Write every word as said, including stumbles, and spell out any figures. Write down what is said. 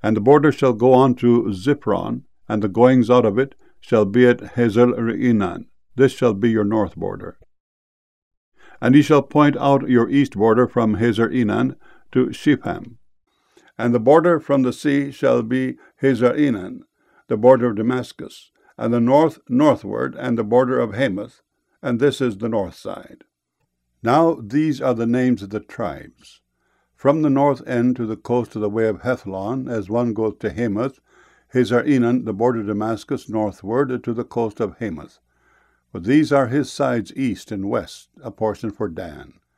And the border shall go on to Zipron, and the goings out of it shall be at Hazel Reinan. This shall be your north border. And ye shall point out your east border from Hazer Enan to Shipham. And the border from the sea shall be Hazer Enan, the border of Damascus, and the north northward, and the border of Hamath, and this is the north side. Now these are the names of the tribes. From the north end to the coast of the way of Hethlon, as one goes to Hamath, Hazer Enan, the border of Damascus, northward to the coast of Hamath. For these are his sides east and west, a portion for Dan.